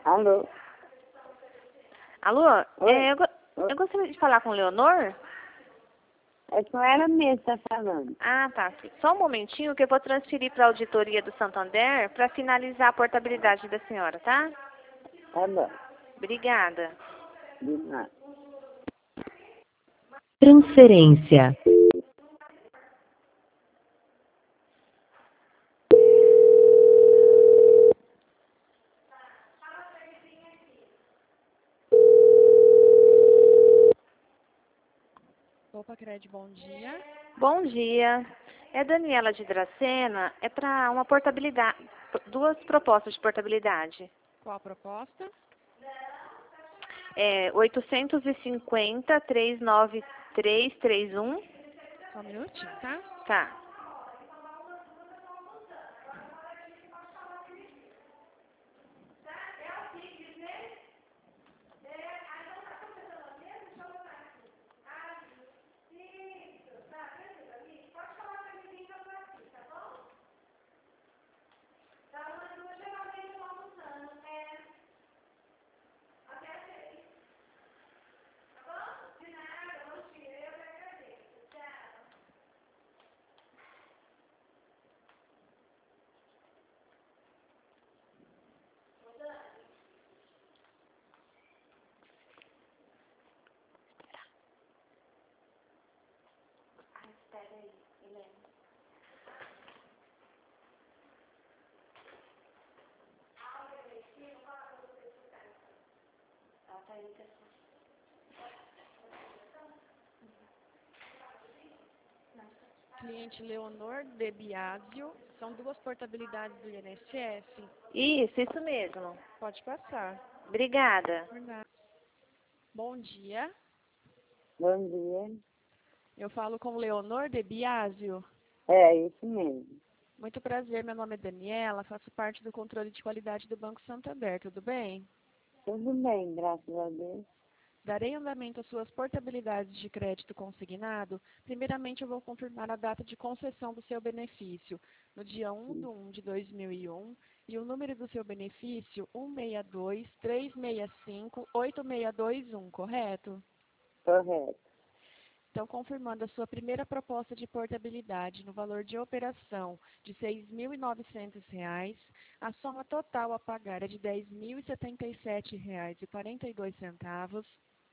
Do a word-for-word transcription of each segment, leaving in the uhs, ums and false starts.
Alô? Alô? Oi? É, eu, go- Oi? eu gostaria de falar com o Leonor. É com ela mesmo que tá falando. Ah, tá. Só um momentinho que eu vou transferir para a auditoria do Santander para finalizar a portabilidade da senhora, tá? Tá bom. Obrigada. De nada. Transferência. Opa, Cred, bom dia. Bom dia. É Daniela de Dracena. É para uma portabilidade, duas propostas de portabilidade. Qual a proposta? É oitocentos e cinquenta, trezentos e noventa e três, trinta e um. Só um minutinho, tá? Tá. Cliente Leonor de Biásio. São duas portabilidades do I N S S. Isso, isso mesmo. Pode passar. Obrigada. Por nada. Bom dia. Bom dia. Eu falo com Leonor de Biásio. É, isso mesmo. Muito prazer, meu nome é Daniela, faço parte do controle de qualidade do Banco Santander, tudo bem? Tudo bem, graças a Deus. Darei andamento às suas portabilidades de crédito consignado. Primeiramente, eu vou confirmar a data de concessão do seu benefício, no dia um de um de dois mil e um, e o número do seu benefício, um seis dois, três seis cinco, oito seis dois um, correto? Correto. Então, confirmando a sua primeira proposta de portabilidade no valor de operação de seis mil e novecentos reais, a soma total a pagar é de dez mil e setenta e sete reais e quarenta e dois centavos.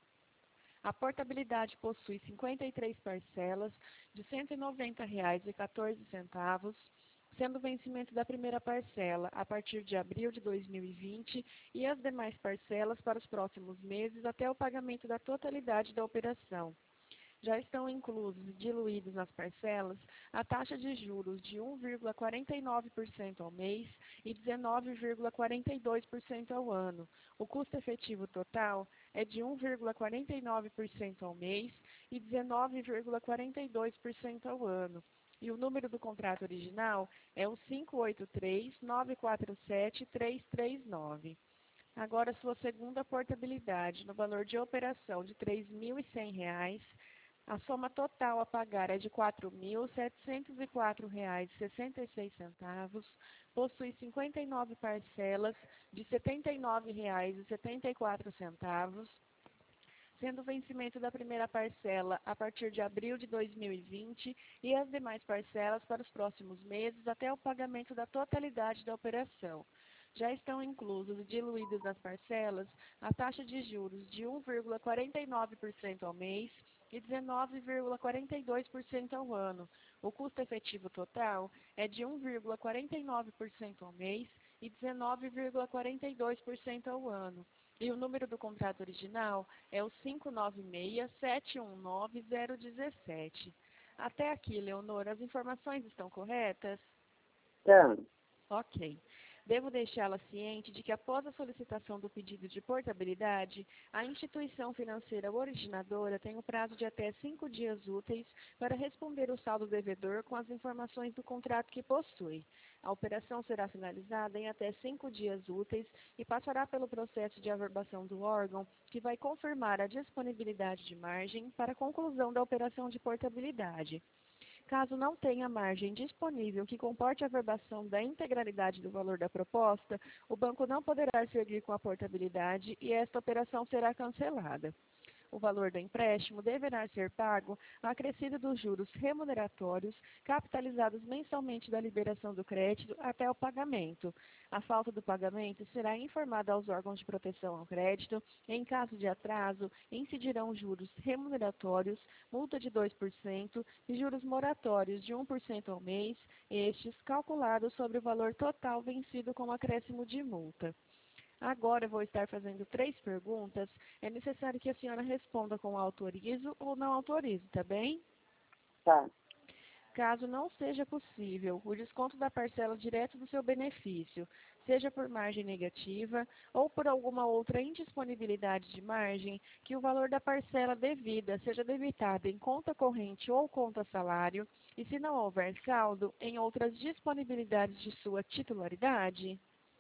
A portabilidade possui cinquenta e três parcelas de cento e noventa reais e quatorze centavos, sendo o vencimento da primeira parcela a partir de abril de dois mil e vinte e as demais parcelas para os próximos meses até o pagamento da totalidade da operação. Já estão inclusos e diluídos nas parcelas a taxa de juros de um vírgula quarenta e nove por cento ao mês e dezenove vírgula quarenta e dois por cento ao ano. O custo efetivo total é de um vírgula quarenta e nove por cento ao mês e dezenove vírgula quarenta e dois por cento ao ano. E o número do contrato original é o cinco oito três, nove quatro sete, três três nove. Agora, sua segunda portabilidade no valor de operação de três mil e cem reais. A soma total a pagar é de quatro mil setecentos e quatro reais e sessenta e seis centavos, possui cinquenta e nove parcelas de setenta e nove reais e setenta e quatro centavos, sendo o vencimento da primeira parcela a partir de abril de dois mil e vinte e as demais parcelas para os próximos meses até o pagamento da totalidade da operação. Já estão inclusos e diluídos nas parcelas a taxa de juros de um vírgula quarenta e nove por cento ao mês e dezenove vírgula quarenta e dois por cento ao ano. O custo efetivo total é de um vírgula quarenta e nove por cento ao mês e dezenove vírgula quarenta e dois por cento ao ano. E o número do contrato original é o cinco nove seis, sete um nove, zero um sete. Até aqui, Leonor, as informações estão corretas? Então, Ok. Devo deixá-la ciente de que, após a solicitação do pedido de portabilidade, a instituição financeira originadora tem o prazo de até cinco dias úteis para responder o saldo devedor com as informações do contrato que possui. A operação será finalizada em até cinco dias úteis e passará pelo processo de averbação do órgão, que vai confirmar a disponibilidade de margem para a conclusão da operação de portabilidade. Caso não tenha margem disponível que comporte a verbação da integralidade do valor da proposta, o banco não poderá seguir com a portabilidade e esta operação será cancelada. O valor do empréstimo deverá ser pago acrescido dos juros remuneratórios capitalizados mensalmente da liberação do crédito até o pagamento. A falta do pagamento será informada aos órgãos de proteção ao crédito. Em caso de atraso, incidirão juros remuneratórios, multa de dois por cento e juros moratórios de um por cento ao mês, estes calculados sobre o valor total vencido com acréscimo de multa. Agora eu vou estar fazendo três perguntas. É necessário que a senhora responda com autorizo ou não autorizo, tá bem? Tá. Caso não seja possível o desconto da parcela direto do seu benefício, seja por margem negativa ou por alguma outra indisponibilidade de margem, que o valor da parcela devida seja debitado em conta corrente ou conta salário, e se não houver saldo, em outras disponibilidades de sua titularidade?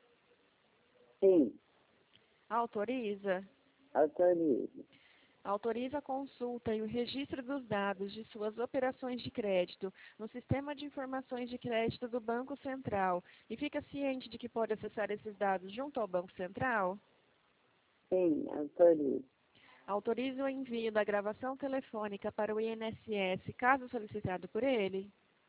Sim. Autoriza? Autorizo. Autoriza a consulta e o registro dos dados de suas operações de crédito no Sistema de Informações de Crédito do Banco Central e fica ciente de que pode acessar esses dados junto ao Banco Central? Sim, autorizo. Autoriza o envio da gravação telefônica para o I N S S, caso solicitado por ele?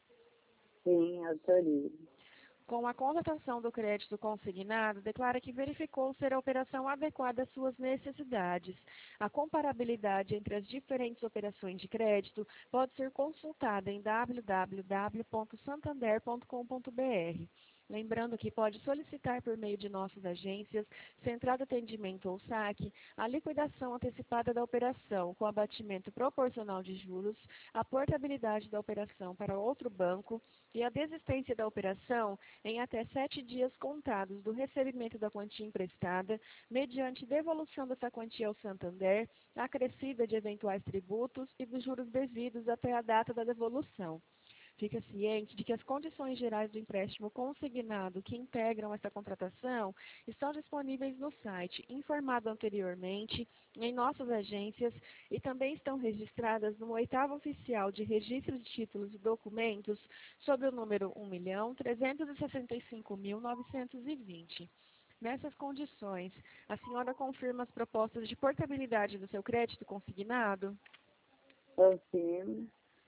Sim, autorizo. Com a constatação do crédito consignado, declara que verificou ser a operação adequada às suas necessidades. A comparabilidade entre as diferentes operações de crédito pode ser consultada em w w w ponto santander ponto com ponto b r. Lembrando que pode solicitar por meio de nossas agências, Central de Atendimento ou saque, a liquidação antecipada da operação com abatimento proporcional de juros, a portabilidade da operação para outro banco e a desistência da operação em até sete dias contados do recebimento da quantia emprestada, mediante devolução dessa quantia ao Santander, acrescida de eventuais tributos e dos juros devidos até a data da devolução. Fica ciente de que as condições gerais do empréstimo consignado que integram esta contratação estão disponíveis no site, informado anteriormente, em nossas agências e também estão registradas no oitavo oficial de registro de títulos e documentos sob o número um milhão trezentos e sessenta e cinco mil novecentos e vinte. Nessas condições, a senhora confirma as propostas de portabilidade do seu crédito consignado? Confirmo.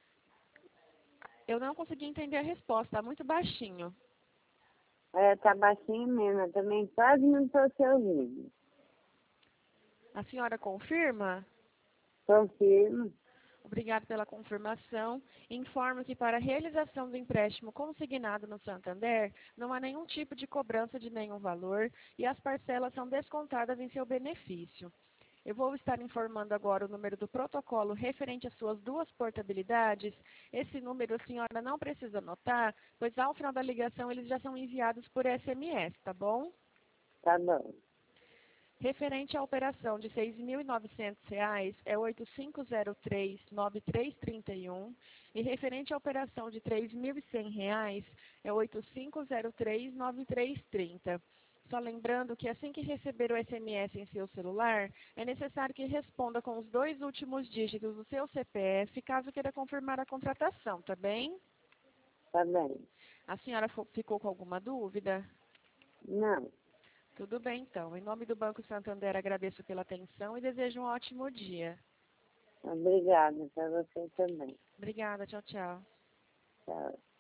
Eu não consegui entender a resposta, está muito baixinho. É, tá baixinho mesmo. Eu também quase não estou te ouvindo. A senhora confirma? Confirmo. Obrigada pela confirmação. Informo que para a realização do empréstimo consignado no Santander, não há nenhum tipo de cobrança de nenhum valor e as parcelas são descontadas em seu benefício. Eu vou estar informando agora o número do protocolo referente às suas duas portabilidades. Esse número a senhora não precisa anotar, pois ao final da ligação eles já são enviados por S M S, tá bom? Tá bom. Referente à operação de seis mil e novecentos reais é oito cinco zero três, nove três três um e referente à operação de três mil e cem reais é oito cinco zero três, nove três três zero. Só lembrando que assim que receber o S M S em seu celular, é necessário que responda com os dois últimos dígitos do seu C P F, caso queira confirmar a contratação, tá bem? Tá bem. A senhora ficou com alguma dúvida? Não. Tudo bem, então. Em nome do Banco Santander, agradeço pela atenção e desejo um ótimo dia. Obrigada. Para você também. Obrigada, tchau, tchau. Tchau.